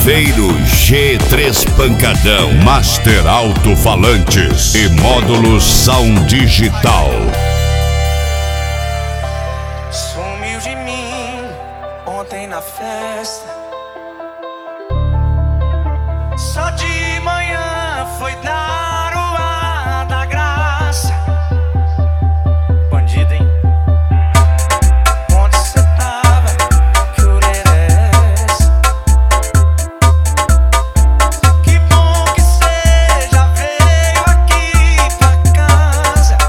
Saveiro G3 Pancadão, Master Alto-Falantes e módulos Sound Digital. Sumiu de mim ontem na festa. Só de manhã foi dar o ar da graça. Bandido, hein? Onde cê tava? Que orelha é essa? Que bom que cê já veio aqui pra casa.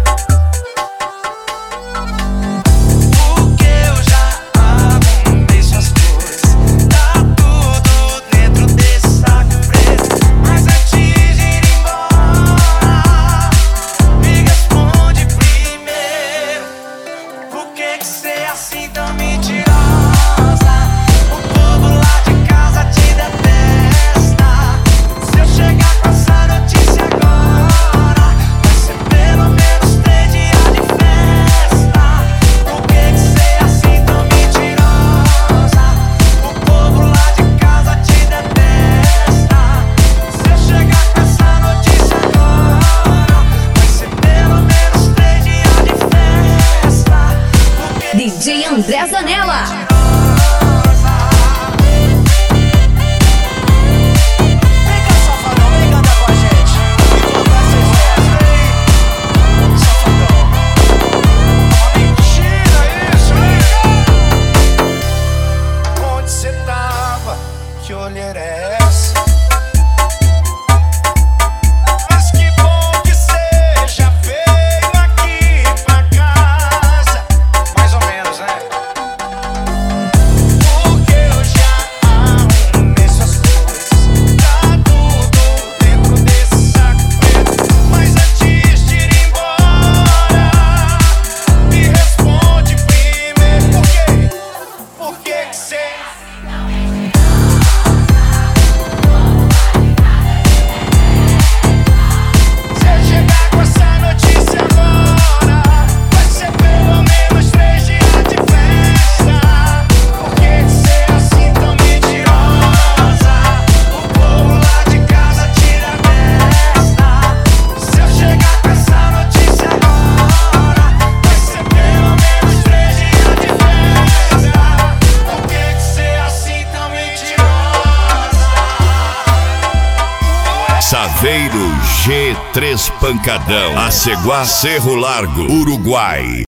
Porque eu já arrumei suas coisas. Tá tudo dentro desse saco preto. Mas antes de ir embora, me responde primeiro. Por que cê é assim tão mentirosa? O povo lá de casa te detesta. Se eu chegar com essa notícia agora, vai ser pelo menos 3 dias de festa. Por que cê é assim tão mentirosa? O povo lá de casa te detesta. Se eu chegar com essa notícia agora, vai ser pelo menos 3 dias de festa. DJ André Zanella. Vem cá, safadão, vem cantar com a gente. E contar seus versos aí, safadão. Uma mentira isso, vem cá. Onde cê tava? Que olheira é essa? Mas que bom que cê já veio aqui pra casa. Mais ou menos, né? Porque eu já arrumei suas coisas. Tá tudo dentro desse saco preto. Mas antes de ir embora, me responde primeiro. Por quê? Por que cê... Se eu chegar com essa notícia agora, vai ser pelo menos 3 dias de festa. Por que cê é assim tão mentirosa? O povo lá de casa tira a testa. Se eu chegar com essa notícia agora, vai ser pelo menos 3 dias de festa. Por que cê é assim tão mentirosa? Saveiro G3 Pancadão, Aceguá, Cerro Largo, Uruguai.